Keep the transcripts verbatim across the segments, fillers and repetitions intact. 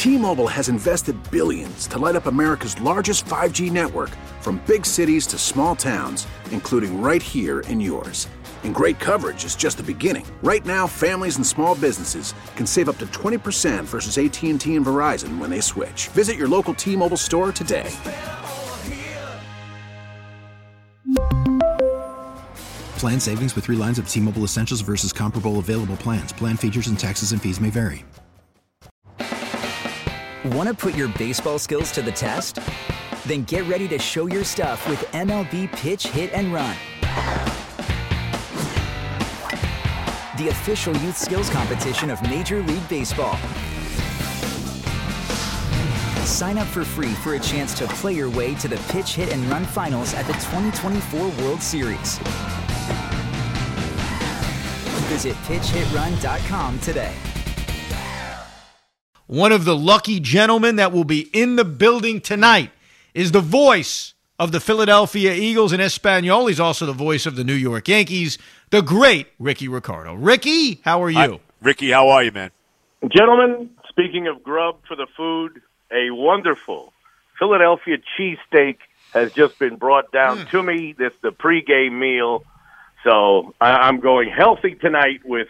T-Mobile has invested billions to light up America's largest five G network, from big cities to small towns, including right here in yours. And great coverage is just the beginning. Right now, families and small businesses can save up to twenty percent versus A T and T and Verizon when they switch. Visit your local T-Mobile store today. Plan savings with three lines of T-Mobile Essentials versus comparable available plans. Plan features and taxes and fees may vary. Want to put your baseball skills to the test? Then get ready to show your stuff with M L B Pitch, Hit, and Run. The official youth skills competition of Major League Baseball. Sign up for free for a chance to play your way to the Pitch, Hit, and Run finals at the twenty twenty-four World Series. Visit pitch hit run dot com today. One of the lucky gentlemen that will be in the building tonight is the voice of the Philadelphia Eagles in Espanol. He's also the voice of the New York Yankees, the great Ricky Ricardo. Ricky, how are you? Hi, Ricky, how are you, man? Gentlemen, speaking of grub for the food, a wonderful Philadelphia cheesesteak has just been brought down mm. to me. This is the pregame meal. So I, I'm going healthy tonight with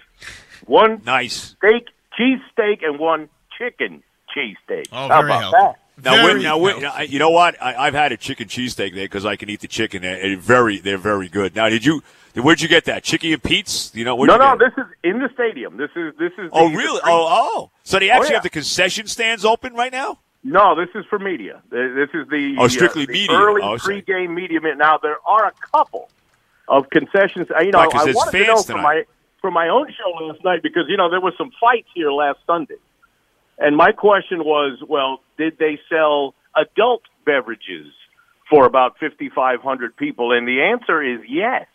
one nice steak, cheesesteak, and one chicken cheesesteak. Oh, How very about healthy. that? Now, Very wait, now wait, now, you know what? I, I've had a chicken cheesesteak there because I can eat the chicken. They're very, they're very good. Now, did you? Where'd you get that? Chicky and Pete's? You know? No, you no. get This is in the stadium. This is this is. Oh, the, really? The oh, oh. So they actually oh, yeah. have the concession stands open right now? No, this is for media. This is the oh, strictly uh, the media. early oh, pregame media. Now there are a couple of concessions. You know, right, I there's wanted to fans know tonight. for my for my own show last night because you know there were some fights here last Sunday, and my question was, well, did they sell adult beverages for about fifty-five hundred people? And the answer is yes.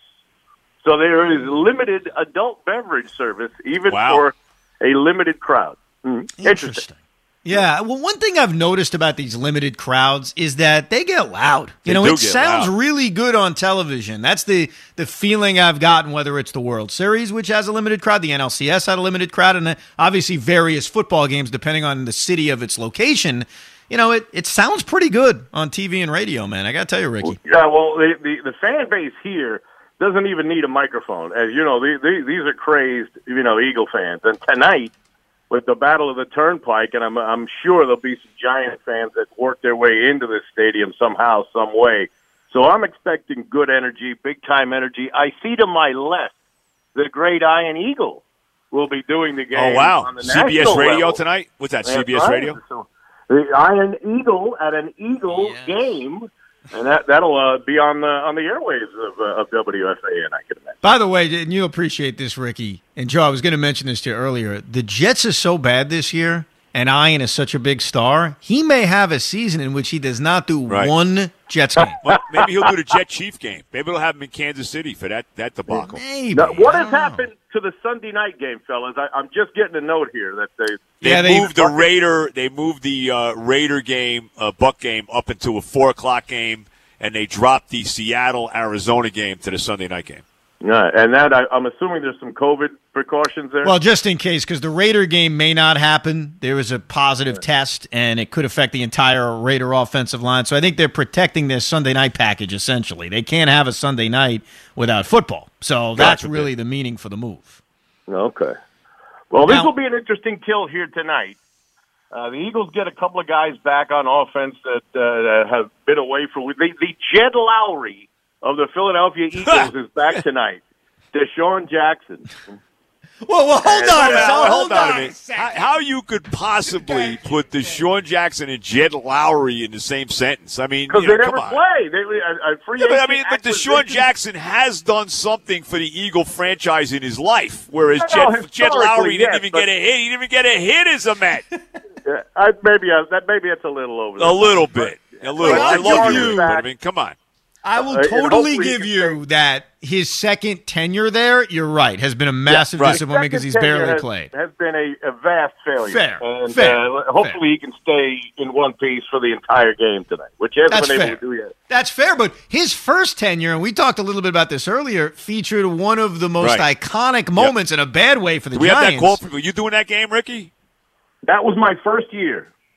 So there is limited adult beverage service, even wow. for a limited crowd. Mm. Interesting. Interesting. Yeah, well, one thing I've noticed about these limited crowds is that they get loud. You They know, do it get sounds loud. really good on television. That's the the feeling I've gotten, whether it's the World Series, which has a limited crowd, the N L C S had a limited crowd, and uh, obviously various football games, depending on the city of its location. You know, it, it sounds pretty good on T V and radio, man. I got to tell you, Ricky. Yeah, well, the, the, the fan base here doesn't even need a microphone. As you know, the, the, these are crazed, you know, Eagle fans. And tonight, with the Battle of the Turnpike, and I'm I'm sure there'll be some Giant fans that work their way into this stadium somehow, some way. So I'm expecting good energy, big-time energy. I see to my left the great Iron Eagle will be doing the game Oh, wow. on the C B S national Radio level. tonight? What's that, That's C B S right. Radio? So, the Iron Eagle at an Eagle Yes. game. And that that'll uh, be on the on the airwaves of, uh, of W F A N, I can imagine. By the way, and you appreciate this, Ricky, and Joe, I was going to mention this to you earlier. The Jets are so bad this year, and Ian is such a big star, he may have a season in which he does not do Right. one Jets game. Well, maybe he'll do the Jet Chief game. Maybe they'll have him in Kansas City for that, that debacle. Maybe. Now, what I has don't know. happened to the Sunday night game, fellas? I, I'm just getting a note here that they They Yeah, they- moved the Raider. They moved the uh, Raider game, uh, Buck game, up into a four o'clock game, and they dropped the Seattle Arizona game to the Sunday night game. Yeah, and that I, I'm assuming there's some COVID precautions there. Well, just in case, because the Raider game may not happen. There was a positive test, and it could affect the entire Raider offensive line. So I think they're protecting their Sunday night package, essentially. They can't have a Sunday night without football. So that's Gotcha. really the meaning for the move. Okay. Well, this Now- will be an interesting tilt here tonight. Uh, the Eagles get a couple of guys back on offense that, uh, that have been away for the, the Jed Lowry of the Philadelphia Eagles is back tonight. Deshaun Jackson. Whoa, well, hold And, on. uh, so hold hold on on a minute. How, how you could possibly put Deshaun Jackson and Jed Lowry in the same sentence? I mean, Because you know, they come never on. play. They, a, a free Yeah, but I agent mean, but Deshaun acquisition- Jackson has done something for the Eagle franchise in his life, whereas I know, Jed, Jed historically, Lowry didn't yes, even but- get a hit. He didn't even get a hit as a Met. Yeah, I, maybe uh, that maybe it's a little over. A little bit, a little. But I I'll love give you, you- Rick, but I mean, come on. I will Uh, and totally hopefully give he you that his second tenure there, you're right, has been a massive right. disappointment because he's Second tenure barely has, played. Has been a, a vast failure. Fair, And fair, uh, hopefully fair. he can stay in one piece for the entire game tonight, which he hasn't That's been fair. able to do yet. That's fair, but his first tenure, and we talked a little bit about this earlier, featured one of the most Right. iconic moments in a bad way for the Do we Giants. have that call? For, were you doing that game, Ricky? That was my first year.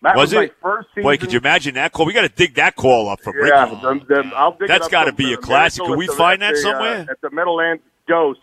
That was, was my it? first season. Boy, could you imagine that call? We got to dig that call up from Ricky. Yeah, the, the, I'll dig That's got to be a classic. Can we the, find that the, somewhere? Uh, at the Meadowlands Dose.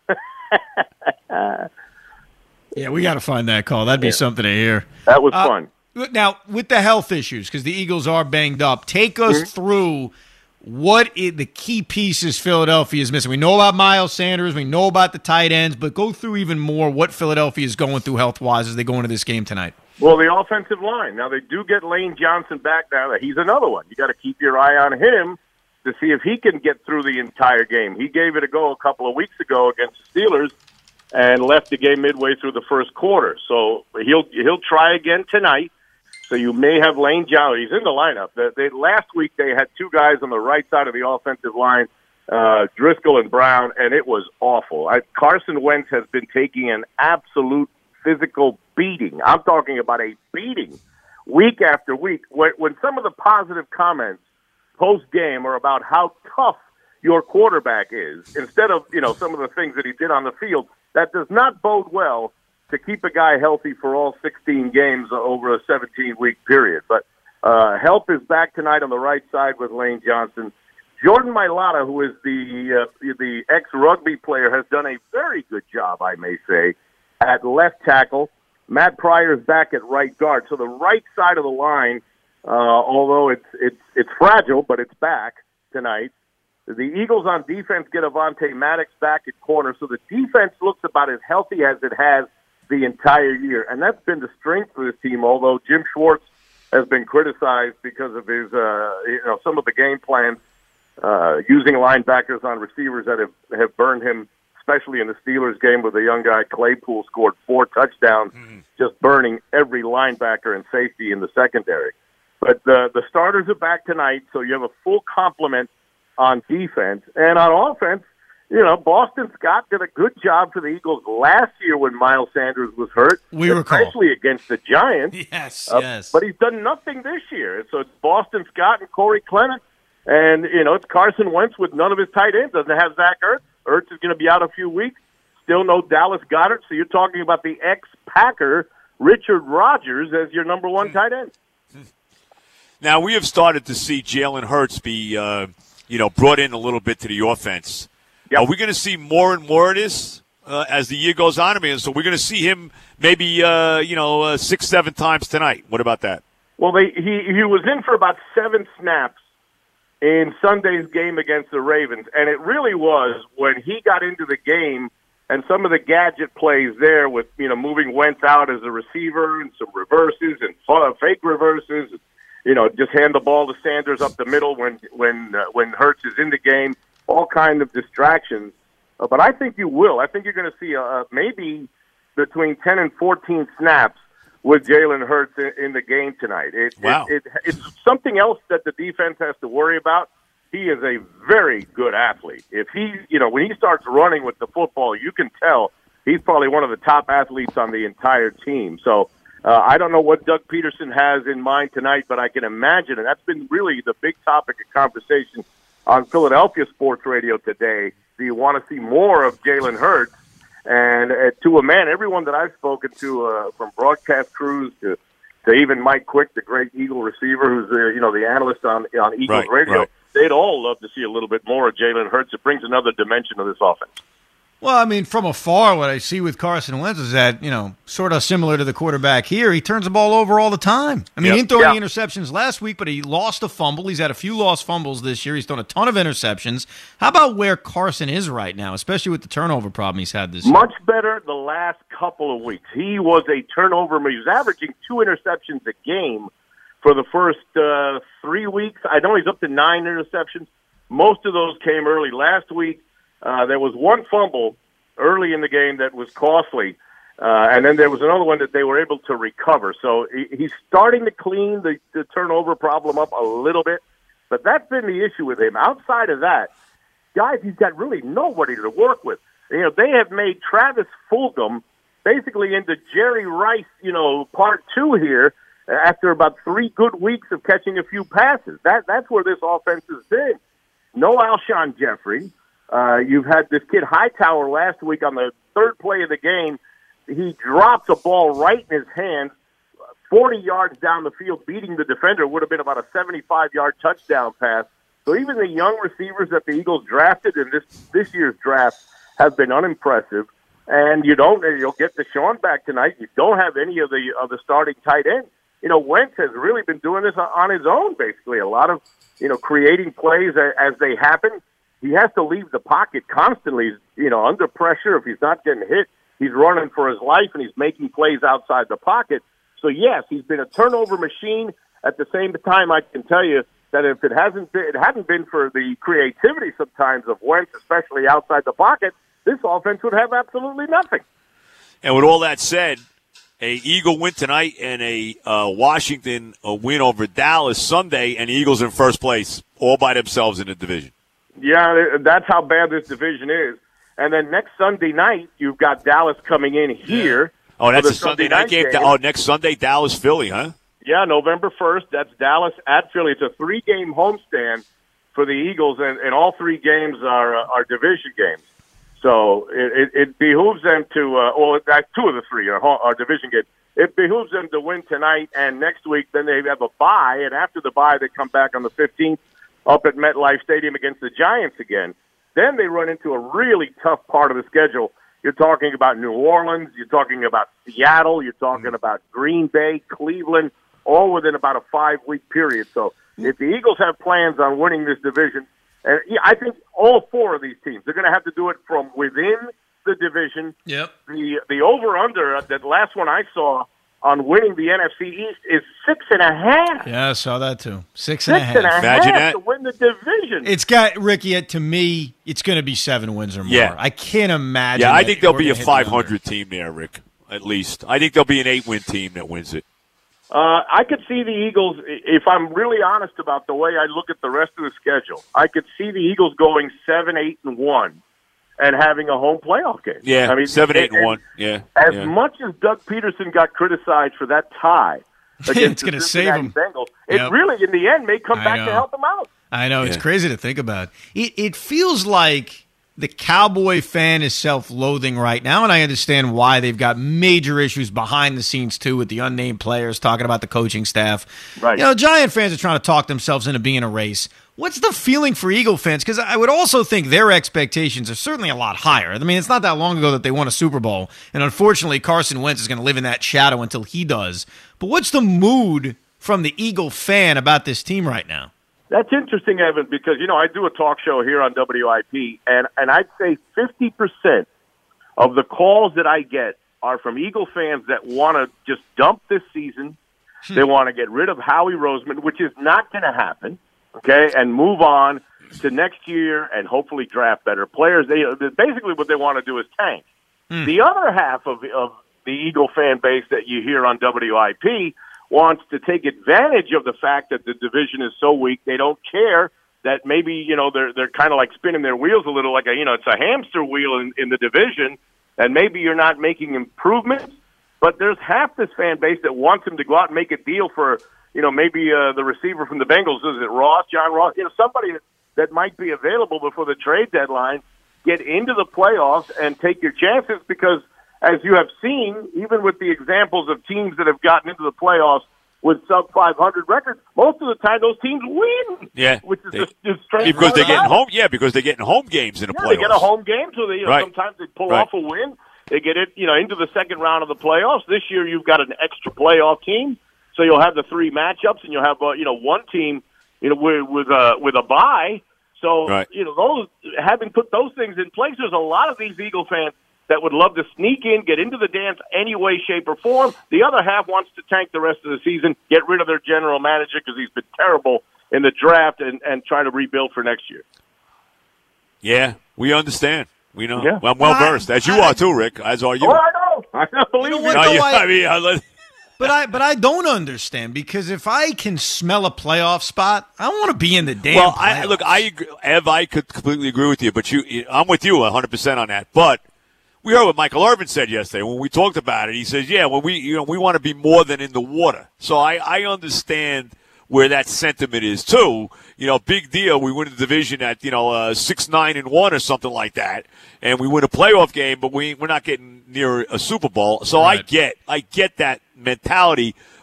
Yeah, we got to find that call. That'd be yeah. something to hear. That was uh, fun. Now, with the health issues, because the Eagles are banged up, take us mm-hmm. through what is the key pieces Philadelphia is missing. We know about Miles Sanders. We know about the tight ends, but go through even more what Philadelphia is going through health-wise as they go into this game tonight. Well, the offensive line. Now, they do get Lane Johnson back now. He's another one. You got to keep your eye on him to see if he can get through the entire game. He gave it a go a couple of weeks ago against the Steelers and left the game midway through the first quarter. So he'll he'll try again tonight. So you may have Lane Johnson. He's in the lineup. They, they, last week they had two guys on the right side of the offensive line, uh, Driscoll and Brown, and it was awful. I, Carson Wentz has been taking an absolute physical beating. I'm talking about a beating week after week. When, when some of the positive comments post-game are about how tough your quarterback is, instead of, you know, some of the things that he did on the field, that does not bode well to keep a guy healthy for all sixteen games over a seventeen-week period. But uh, help is back tonight on the right side with Lane Johnson. Jordan Mailata, who is the uh, the ex-rugby player, has done a very good job, I may say, at left tackle. Matt Pryor's back at right guard. So the right side of the line, uh, although it's it's it's fragile, but it's back tonight. The Eagles on defense get Avonte Maddox back at corner, so the defense looks about as healthy as it has the entire year, and that's been the strength for this team. Although Jim Schwartz has been criticized because of his, uh, you know, some of the game plans uh, using linebackers on receivers that have have burned him, especially in the Steelers game where the young guy Claypool scored four touchdowns, mm-hmm. just burning every linebacker and safety in the secondary. But the the starters are back tonight, so you have a full complement on defense. And on offense, you know, Boston Scott did a good job for the Eagles last year when Miles Sanders was hurt, we especially recall. against the Giants. Yes, uh, yes. But he's done nothing this year. So it's Boston Scott and Corey Clement. And, you know, it's Carson Wentz with none of his tight ends. Doesn't have Zach Ertz. Ertz is going to be out a few weeks. Still no Dallas Goedert. So you're talking about the ex-Packer, Richard Rodgers, as your number one tight end. Now, we have started to see Jalen Hurts be, uh, you know, brought in a little bit to the offense. Yep. Are we going to see more and more of this uh, as the year goes on? I mean, so we're going to see him maybe, uh, you know, uh, six, seven times tonight. What about that? Well, they, he, he was in for about seven snaps in Sunday's game against the Ravens, and it really was when he got into the game and some of the gadget plays there with, you know, moving Wentz out as a receiver and some reverses and fake reverses, you know, just hand the ball to Sanders up the middle when when uh, when Hurts is in the game. All kind of distractions, uh, but I think you will. I think you're going to see uh, maybe between ten and fourteen snaps with Jalen Hurts in, in the game tonight. It, wow. it, it, it's something else that the defense has to worry about. He is a very good athlete. If he, you know, when he starts running with the football, you can tell he's probably one of the top athletes on the entire team. So uh, I don't know what Doug Peterson has in mind tonight, but I can imagine, and that's been really the big topic of conversation on Philadelphia Sports Radio today. Do you want to see more of Jalen Hurts? And uh, to a man, everyone that I've spoken to, uh, from broadcast crews to, to even Mike Quick, the great Eagle receiver, who's the, you know, the analyst on on Eagles right, Radio, right. they'd all love to see a little bit more of Jalen Hurts. It brings another dimension to this offense. Well, I mean, from afar, what I see with Carson Wentz is that, you know, sort of similar to the quarterback here, he turns the ball over all the time. I mean, yep. he didn't throw yep. any interceptions last week, but he lost a fumble. He's had a few lost fumbles this year. He's thrown a ton of interceptions. How about where Carson is right now, especially with the turnover problem he's had this year? Much better the last couple of weeks. He was a turnover. He was averaging two interceptions a game for the first uh, three weeks. I know he's up to nine interceptions. Most of those came early. Last week, Uh, there was one fumble early in the game that was costly, uh, and then there was another one that they were able to recover. So he, he's starting to clean the, the turnover problem up a little bit, but that's been the issue with him. Outside of that, guys, he's got really nobody to work with. You know, they have made Travis Fulgham basically into Jerry Rice, you know, part two here after about three good weeks of catching a few passes. That That's where this offense has been. No Alshon Jeffrey. Uh, you've had this kid Hightower last week on the third play of the game. He drops a ball right in his hands, forty yards down the field beating the defender. It would have been about a seventy-five-yard touchdown pass. So even the young receivers that the Eagles drafted in this this year's draft have been unimpressive. And you don't, you'll get Deshaun back tonight. You don't have any of the of the starting tight ends. You know, Wentz has really been doing this on his own, basically. A lot of, you know, creating plays as they happen. He has to leave the pocket constantly, you know, under pressure. If he's not getting hit, he's running for his life, and he's making plays outside the pocket. So, yes, he's been a turnover machine. At the same time, I can tell you that if it hasn't been, it hadn't been for the creativity sometimes of Wentz, especially outside the pocket, this offense would have absolutely nothing. And with all that said, a Eagle win tonight and a uh, Washington a win over Dallas Sunday, and the Eagles in first place, all by themselves in the division. Yeah, that's how bad this division is. And then next Sunday night, you've got Dallas coming in here. Yeah. Oh, that's a Sunday, Sunday night game. game. Oh, next Sunday, Dallas, Philly, huh? Yeah, November first. That's Dallas at Philly. It's a three-game homestand for the Eagles, and, and all three games are uh, are division games. So it, it, it behooves them to, uh, well, two of the three are, are division games. It behooves them to win tonight, and next week then they have a bye, and after the bye they come back on the fifteenth up at MetLife Stadium against the Giants again. Then they run into a really tough part of the schedule. You're talking about New Orleans, you're talking about Seattle, you're talking about Green Bay, Cleveland, all within about a five-week period. So if the Eagles have plans on winning this division, and I think all four of these teams, they're going to have to do it from within the division. Yep. The the over-under, that last one I saw on winning the N F C East, is six and a half. Yeah, I saw that too. Six and six a half. And a Imagine half that. to win the division. It's got, Ricky, to me, it's going to be seven wins or more. Yeah. I can't imagine. Yeah, I that think there'll we're be a gonna hit the five under. hundred team there, Rick, at least. I think there'll be an eight-win team that wins it. Uh, I could see the Eagles, if I'm really honest about the way I look at the rest of the schedule, I could see the Eagles going seven, eight, and one and having a home playoff game. Yeah, I mean, seven, eight, and and one. Yeah. As yeah. much as Doug Peterson got criticized for that tie against It's the gonna save Cincinnati him. Bengals, it Yep. really, in the end, may come I back know. to help them out. I know. It's Yeah. crazy to think about. It, it feels like the Cowboy fan is self-loathing right now, and I understand why. They've got major issues behind the scenes, too, with the unnamed players, talking about the coaching staff. Right. You know, Giant fans are trying to talk themselves into being a race. What's the feeling for Eagle fans? Because I would also think their expectations are certainly a lot higher. I mean, it's not that long ago that they won a Super Bowl, and unfortunately, Carson Wentz is going to live in that shadow until he does. But what's the mood from the Eagle fan about this team right now? That's interesting, Evan, because, you know, I do a talk show here on W I P, and, and I'd say fifty percent of the calls that I get are from Eagle fans that want to just dump this season. They want to get rid of Howie Roseman, which is not going to happen, okay, and move on to next year and hopefully draft better players. They basically what they want to do is tank. Hmm. The other half of, of the Eagle fan base that you hear on W I P wants to take advantage of the fact that the division is so weak. They don't care that maybe, you know, they're they're kind of like spinning their wheels a little, like a, you know, it's a hamster wheel in, in the division, and maybe you're not making improvements. But there's half this fan base that wants him to go out and make a deal for, you know, maybe uh, the receiver from the Bengals. Is it Ross, John Ross? You know, somebody that, that might be available before the trade deadline. Get into the playoffs and take your chances, because as you have seen, even with the examples of teams that have gotten into the playoffs with sub five hundred records, most of the time those teams win. Yeah. Which is They- just, just strange. Because they're getting home. Yeah, because they're getting home games in the Yeah, playoffs. they get a home game, so they, you know, Right. sometimes they pull Right. off a win. They get it, you know, into the second round of the playoffs. This year, you've got an extra playoff team, so you'll have the three matchups, and you'll have, uh, you know, one team, you know, with with a with a bye. So, Right. you know, those having put those things in place, there's a lot of these Eagle fans that would love to sneak in, get into the dance any way, shape, or form. The other half wants to tank the rest of the season, get rid of their general manager because he's been terrible in the draft, and, and try to rebuild for next year. Yeah, we understand. We know. Yeah. Well, I'm well versed, as you I- are too, Rick. As are you. Oh, I know. I don't believe know me. what, No, though, you- I- I mean, I let- But I but I don't understand, because if I can smell a playoff spot, I want to be in the damn well, playoffs. I, look, I agree, Ev, I could completely agree with you, but you, I'm with you one hundred percent on that. But we heard what Michael Irvin said yesterday when we talked about it. He says, "Yeah, well, we, you know, we want to be more than in the water." So I, I understand where that sentiment is too. You know, big deal. We win the division at, you know, uh, six, nine, and one or something like that, and we win a playoff game, but we we're not getting near a Super Bowl. So I Right. get, I get that mentality.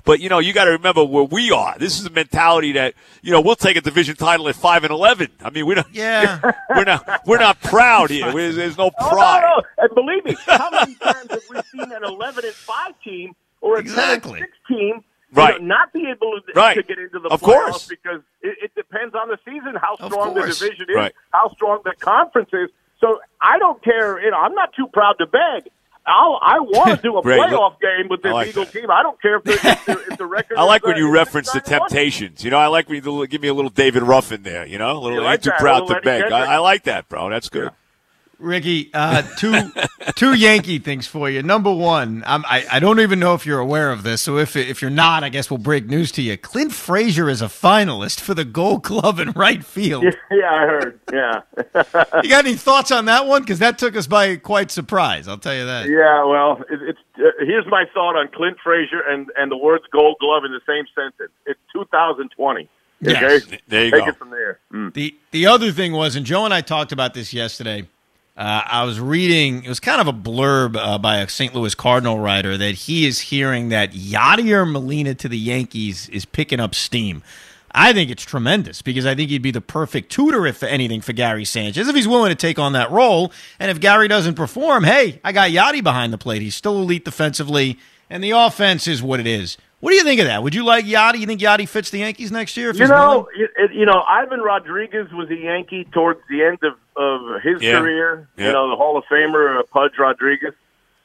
But, you know, you got to remember where we are. This is a mentality that, you know, we'll take a division title at five and eleven. I mean, we don't, Yeah. we're not, we're not proud here. We're, there's no pride. Oh, no, no. And believe me, how many times have we seen an eleven and five team or a Exactly. ten and six team Right. you know, not be able to, Right. to get into the Of playoffs course. because it, it depends on the season, how Of strong the course. division is, Right. how strong the conference is. So I don't care. You know, I'm not too proud to beg. I'll, I want to do a Ray, look- playoff game with this I like Eagle that. team. I don't care if the, if the, if the record. I like is, when uh, you is reference the six nine one. Temptations. You know, I like when you give me a little David Ruffin there. You know, a little You like ain't too that, a proud little to Eddie beg. Kendrick. I, I like that, bro. That's good. Ricky, uh, two two Yankee things for you. Number one, I'm, I I don't even know if you're aware of this, so if if you're not, I guess we'll break news to you. Clint Frazier is a finalist for the Gold Glove in right field. Yeah, yeah, I heard. Yeah. You got any thoughts on that one? Because that took us by quite surprise. I'll tell you that. Yeah, well, it, it's uh, here's my thought on Clint Frazier and, and the words Gold Glove in the same sentence. It's two thousand twenty. Yes. Okay? There you Take go. it from there. Mm. The the other thing was, and Joe and I talked about this yesterday. Uh, I was reading, it was kind of a blurb uh, by a Saint Louis Cardinal writer that he is hearing that Yadier Molina to the Yankees is picking up steam. I think it's tremendous because I think he'd be the perfect tutor, if anything, for Gary Sanchez, if he's willing to take on that role. And if Gary doesn't perform, hey, I got Yadi behind the plate. He's still elite defensively, and the offense is what it is. What do you think of that? Would you like Yadi? You think Yadi fits the Yankees next year? If You he's know, willing? it, you know, Ivan Rodriguez was a Yankee towards the end of, of his Yeah. career. Yeah. You know, the Hall of Famer, uh, Pudge Rodriguez.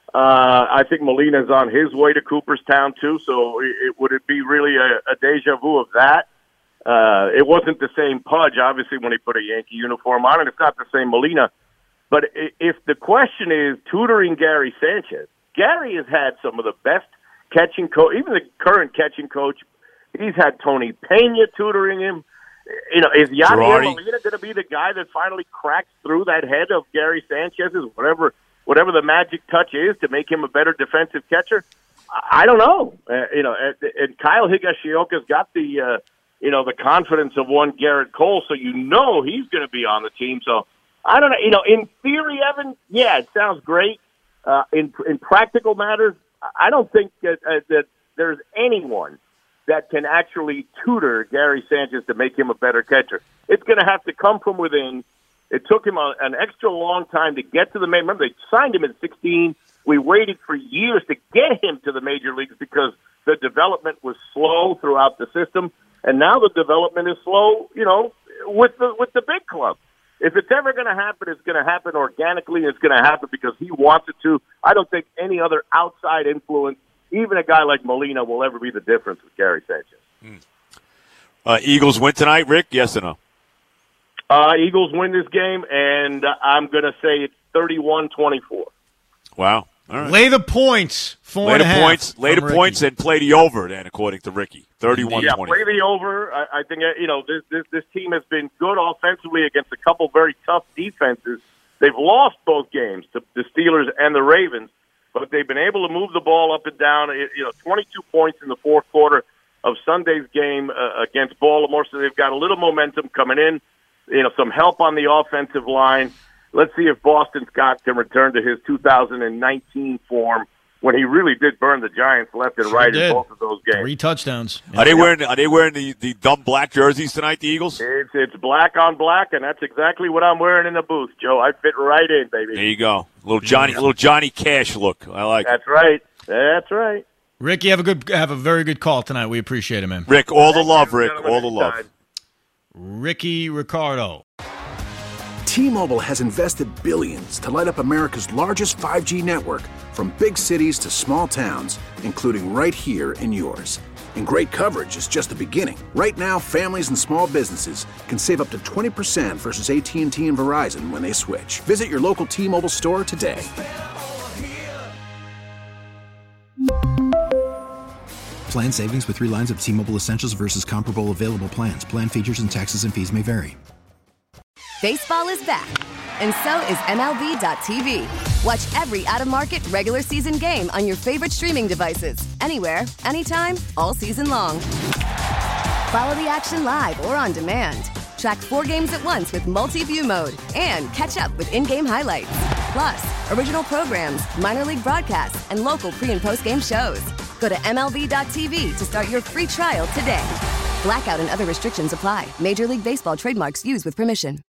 Uh, I think Molina's on his way to Cooperstown, too, so it, it, would it be really a, a deja vu of that? Uh, it wasn't the same Pudge, obviously, when he put a Yankee uniform on, and it's not the same Molina. But i- if the question is tutoring Gary Sanchez, Gary has had some of the best catching coach, even the current catching coach. He's had Tony Pena tutoring him. You know, is Yadier Girardi. Molina going to be the guy that finally cracks through that head of Gary Sanchez's, whatever whatever the magic touch is to make him a better defensive catcher? I I don't know. Uh, you know, and, and Kyle Higashioka's got the uh, you know the confidence of one Garrett Cole, so you know he's going to be on the team. So I don't know. You know, in theory, Evan, yeah, it sounds great. Uh, in in practical matters, I don't think that, uh, that there's anyone that can actually tutor Gary Sanchez to make him a better catcher. It's going to have to come from within. It took him a, an extra long time to get to the main. Remember, they signed him at sixteen. We waited for years to get him to the major leagues because the development was slow throughout the system, and now the development is slow, you know, with the with the big club. If it's ever going to happen, it's going to happen organically. It's going to happen because he wants it to. I don't think any other outside influence, even a guy like Molina, will ever be the difference with Gary Sanchez. Uh, Eagles win tonight, Rick? Yes or no? Uh, Eagles win this game, and uh, I'm going to say it's thirty-one twenty-four. Wow. All right. Lay the points. Four Lay and the a half points, lay the from Ricky. points, and play the over. Then, according to Ricky, thirty-one Yeah, twenty. play the over. I, I think, uh, you know, this, this this team has been good offensively against a couple very tough defenses. They've lost both games to the Steelers and the Ravens, but they've been able to move the ball up and down. It, you know, twenty-two points in the fourth quarter of Sunday's game uh, against Baltimore, so they've got a little momentum coming in. You know, some help on the offensive line. Let's see if Boston Scott can return to his two thousand nineteen form when he really did burn the Giants left and Sure right did. in both of those games. Three touchdowns. Are they wearing? Are they wearing the, the dumb black jerseys tonight? The Eagles. It's it's black on black, and that's exactly what I'm wearing in the booth, Joe. I fit right in, baby. There you go. Little Johnny, little Johnny Cash look. I like it. That's right. That's right. Ricky, have a good, have a very good call tonight. We appreciate it, man. Rick, all the Thank love, you, Rick. gentlemen, All the love. anytime. Ricky Ricardo. T-Mobile has invested billions to light up America's largest five G network, from big cities to small towns, including right here in yours. And great coverage is just the beginning. Right now, families and small businesses can save up to twenty percent versus A T and T and Verizon when they switch. Visit your local T-Mobile store today. Plan savings with three lines of T-Mobile Essentials versus comparable available plans. Plan features and taxes and fees may vary. Baseball is back, and so is M L B dot T V. Watch every out-of-market regular season game on your favorite streaming devices, anywhere, anytime, all season long. Follow the action live or on demand. Track four games at once with multi-view mode and catch up with in-game highlights. Plus, original programs, minor league broadcasts, and local pre- and post-game shows. Go to M L B dot T V to start your free trial today. Blackout and other restrictions apply. Major League Baseball trademarks used with permission.